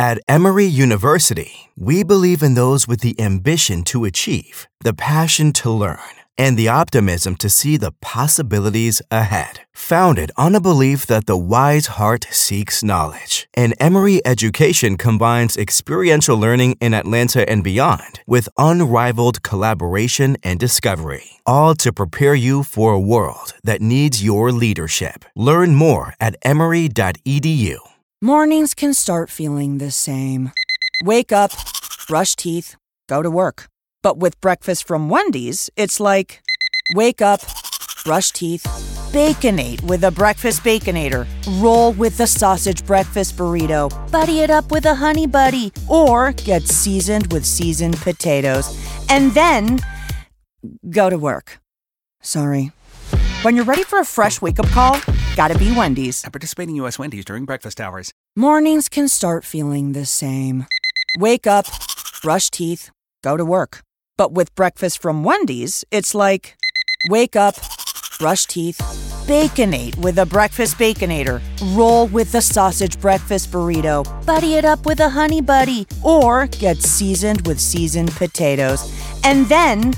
At Emory University, we believe in those with the ambition to achieve, the passion to learn, and the optimism to see the possibilities ahead. Founded on a belief that the wise heart seeks knowledge, and Emory education combines experiential learning in Atlanta and beyond with unrivaled collaboration and discovery, all to prepare you for a world that needs your leadership. Learn more at emory.edu. Mornings can start feeling the same. Wake up, brush teeth, go to work. But with breakfast from Wendy's, it's like, wake up, brush teeth, Baconate with a breakfast Baconator. Roll with the sausage breakfast burrito. Buddy it up with a Honey Buddy. Or get seasoned with seasoned potatoes. And then, go to work. Sorry. When you're ready for a fresh wake-up call, gotta be Wendy's. At participating U.S. Wendy's during breakfast hours. Mornings can start feeling the same. Wake up, brush teeth, go to work. But with breakfast from Wendy's, it's like, wake up, brush teeth, Baconate with a breakfast Baconator. Roll with the sausage breakfast burrito. Buddy it up with a Honey Buddy. Or get seasoned with seasoned potatoes. And then,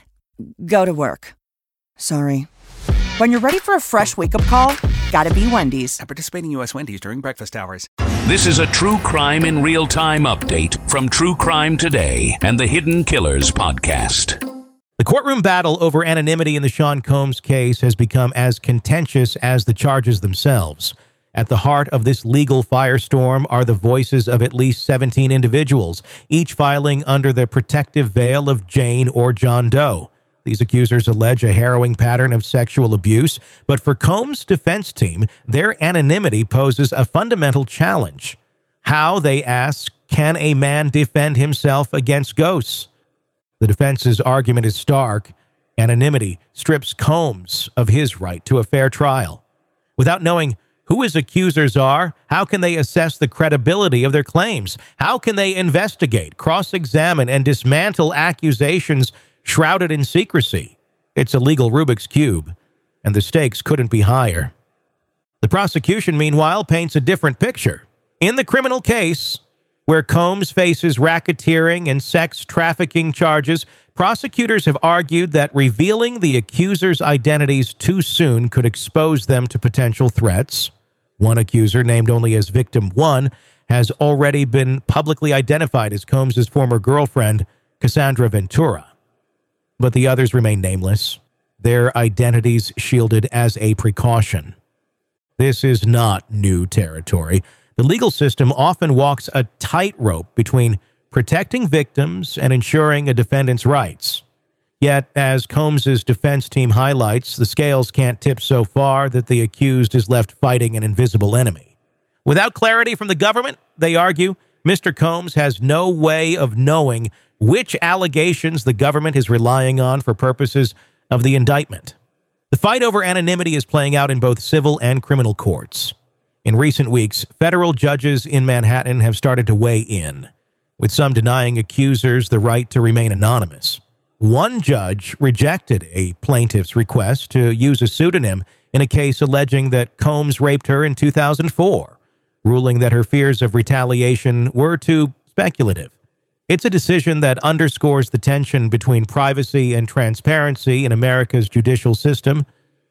go to work. Sorry. When you're ready for a fresh wake-up call, gotta be Wendy's. At participating U.S. Wendy's during breakfast hours. This is a True Crime in Real Time update from True Crime Today and the Hidden Killers podcast. The courtroom battle over anonymity in the Sean Combs case has become as contentious as the charges themselves. At the heart of this legal firestorm are the voices of at least 17 individuals, each filing under the protective veil of Jane or John Doe. These accusers allege a harrowing pattern of sexual abuse, but for Combs' defense team, their anonymity poses a fundamental challenge. How, they ask, can a man defend himself against ghosts? The defense's argument is stark. Anonymity strips Combs of his right to a fair trial. Without knowing who his accusers are, how can they assess the credibility of their claims? How can they investigate, cross-examine, and dismantle accusations shrouded in secrecy? It's a legal Rubik's Cube, and the stakes couldn't be higher. The prosecution, meanwhile, paints a different picture. In the criminal case, where Combs faces racketeering and sex trafficking charges, prosecutors have argued that revealing the accusers' identities too soon could expose them to potential threats. One accuser, named only as Victim 1, has already been publicly identified as Combs' former girlfriend, Cassandra Ventura. But the others remain nameless, their identities shielded as a precaution. This is not new territory. The legal system often walks a tightrope between protecting victims and ensuring a defendant's rights. Yet, as Combs' defense team highlights, the scales can't tip so far that the accused is left fighting an invisible enemy. Without clarity from the government, they argue, Mr. Combs has no way of knowing which allegations the government is relying on for purposes of the indictment. The fight over anonymity is playing out in both civil and criminal courts. In recent weeks, federal judges in Manhattan have started to weigh in, with some denying accusers the right to remain anonymous. One judge rejected a plaintiff's request to use a pseudonym in a case alleging that Combs raped her in 2004, ruling that her fears of retaliation were too speculative. It's a decision that underscores the tension between privacy and transparency in America's judicial system.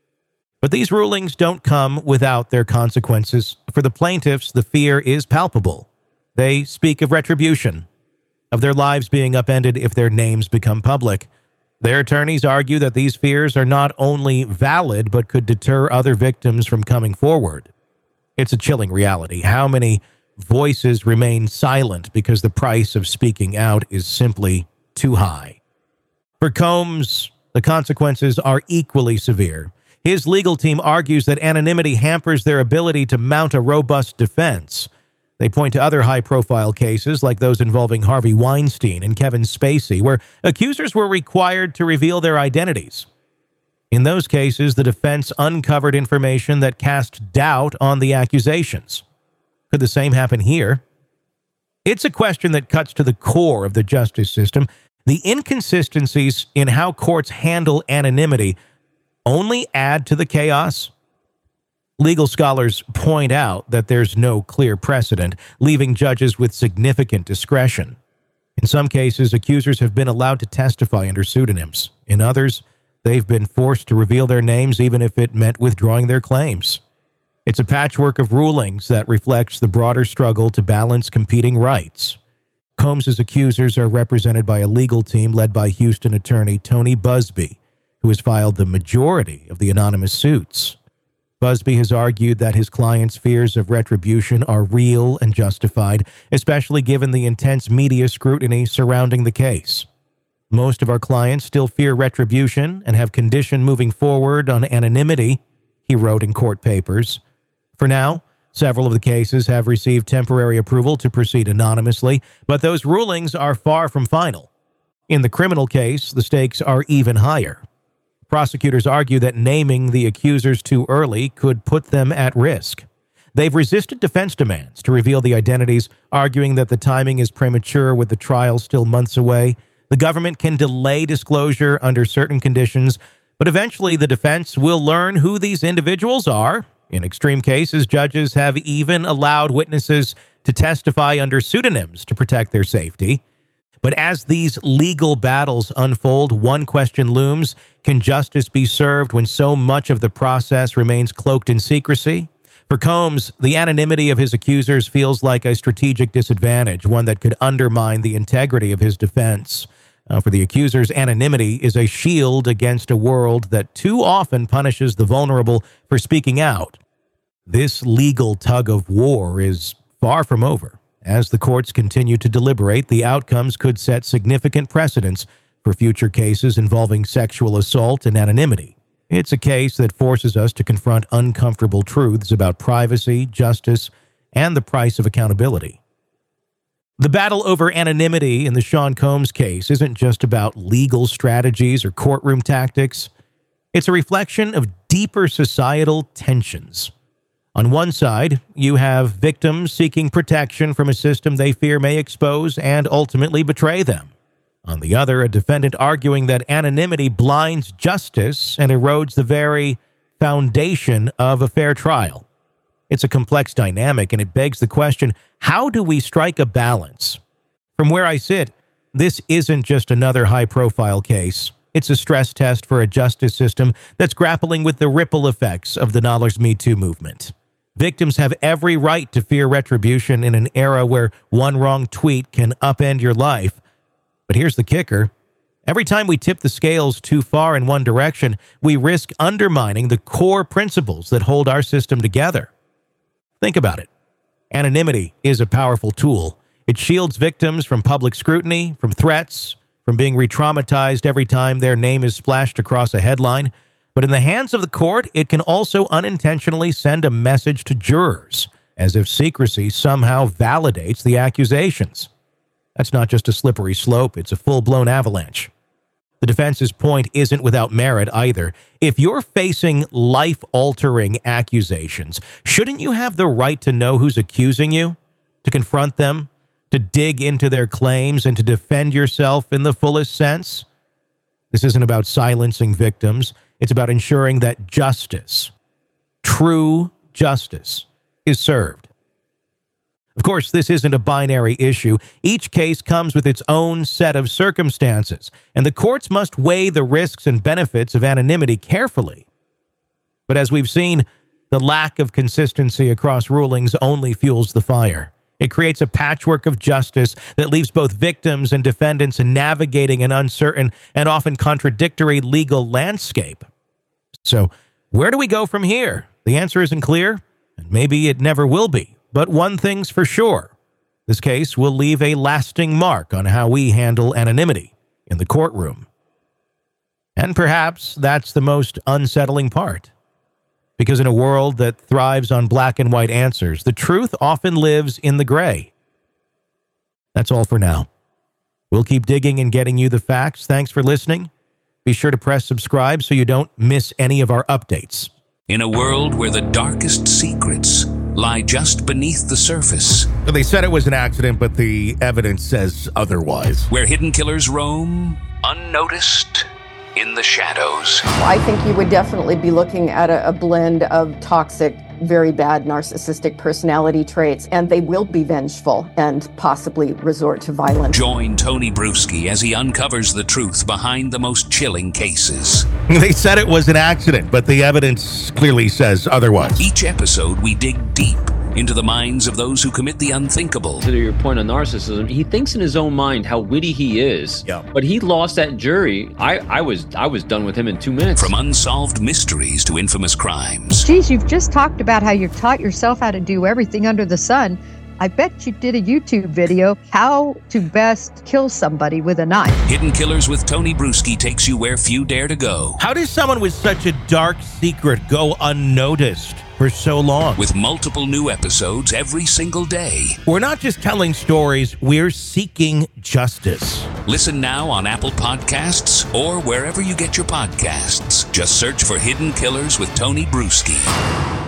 But these rulings don't come without their consequences. For the plaintiffs, the fear is palpable. They speak of retribution, of their lives being upended if their names become public. Their attorneys argue that these fears are not only valid, but could deter other victims from coming forward. It's a chilling reality. How many voices remain silent because the price of speaking out is simply too high? For Combs, the consequences are equally severe. His legal team argues that anonymity hampers their ability to mount a robust defense. They point to other high-profile cases like those involving Harvey Weinstein and Kevin Spacey, where accusers were required to reveal their identities. In those cases, the defense uncovered information that cast doubt on the accusations. Could the same happen here? It's a question that cuts to the core of the justice system. The inconsistencies in how courts handle anonymity only add to the chaos. Legal scholars point out that there's no clear precedent, leaving judges with significant discretion. In some cases, accusers have been allowed to testify under pseudonyms. In others, they've been forced to reveal their names even if it meant withdrawing their claims. It's a patchwork of rulings that reflects the broader struggle to balance competing rights. Combs's accusers are represented by a legal team led by Houston attorney Tony Buzbee, who has filed the majority of the anonymous suits. Buzbee has argued that his client's fears of retribution are real and justified, especially given the intense media scrutiny surrounding the case. Most of our clients still fear retribution and have conditioned moving forward on anonymity, he wrote in court papers. For now, several of the cases have received temporary approval to proceed anonymously, but those rulings are far from final. In the criminal case, the stakes are even higher. Prosecutors argue that naming the accusers too early could put them at risk. They've resisted defense demands to reveal the identities, arguing that the timing is premature with the trial still months away. The government can delay disclosure under certain conditions, but eventually the defense will learn who these individuals are. In extreme cases, judges have even allowed witnesses to testify under pseudonyms to protect their safety. But as these legal battles unfold, one question looms: can justice be served when so much of the process remains cloaked in secrecy? For Combs, the anonymity of his accusers feels like a strategic disadvantage, one that could undermine the integrity of his defense. For the accusers, anonymity is a shield against a world that too often punishes the vulnerable for speaking out. This legal tug of war is far from over. As the courts continue to deliberate, the outcomes could set significant precedents for future cases involving sexual assault and anonymity. It's a case that forces us to confront uncomfortable truths about privacy, justice, and the price of accountability. The battle over anonymity in the Sean Combs case isn't just about legal strategies or courtroom tactics. It's a reflection of deeper societal tensions. On one side, you have victims seeking protection from a system they fear may expose and ultimately betray them. On the other, a defendant arguing that anonymity blinds justice and erodes the very foundation of a fair trial. It's a complex dynamic, and it begs the question, how do we strike a balance? From where I sit, this isn't just another high-profile case. It's a stress test for a justice system that's grappling with the ripple effects of the Knowledge Me Too movement. Victims have every right to fear retribution in an era where one wrong tweet can upend your life. But here's the kicker. Every time we tip the scales too far in one direction, we risk undermining the core principles that hold our system together. Think about it. Anonymity is a powerful tool. It shields victims from public scrutiny, from threats, from being re-traumatized every time their name is splashed across a headline. But in the hands of the court, it can also unintentionally send a message to jurors, as if secrecy somehow validates the accusations. That's not just a slippery slope, it's a full-blown avalanche. The defense's point isn't without merit either. If you're facing life-altering accusations, shouldn't you have the right to know who's accusing you, to confront them, to dig into their claims, and to defend yourself in the fullest sense? This isn't about silencing victims. It's about ensuring that justice, true justice, is served. Of course, this isn't a binary issue. Each case comes with its own set of circumstances, and the courts must weigh the risks and benefits of anonymity carefully. But as we've seen, the lack of consistency across rulings only fuels the fire. It creates a patchwork of justice that leaves both victims and defendants navigating an uncertain and often contradictory legal landscape. So, where do we go from here? The answer isn't clear, and maybe it never will be. But one thing's for sure. This case will leave a lasting mark on how we handle anonymity in the courtroom. And perhaps that's the most unsettling part. Because in a world that thrives on black and white answers, the truth often lives in the gray. That's all for now. We'll keep digging and getting you the facts. Thanks for listening. Be sure to press subscribe so you don't miss any of our updates. In a world where the darkest secrets lie just beneath the surface, They said it was an accident, but the evidence says otherwise. where hidden killers roam unnoticed in the shadows. I think you would definitely be looking at a blend of toxic very bad narcissistic personality traits, and they will be vengeful and possibly resort to violence. Join Tony Bruschi as he uncovers the truth behind the most chilling cases. They said it was an accident, but the evidence clearly says otherwise. Each episode, we dig deep into the minds of those who commit the unthinkable. To your point on narcissism, he thinks in his own mind how witty he is. Yeah. But he lost that jury. I was done with him in 2 minutes. From unsolved mysteries to infamous crimes. Geez, you've just talked about how you taught yourself how to do everything under the sun. I bet you did a YouTube video, how to best kill somebody with a knife. Hidden Killers with Tony Bruschi takes you where few dare to go. How does someone with such a dark secret go unnoticed for so long? With multiple new episodes every single day. We're not just telling stories, we're seeking justice. Listen now on Apple Podcasts or wherever you get your podcasts. Just search for Hidden Killers with Tony Bruschi.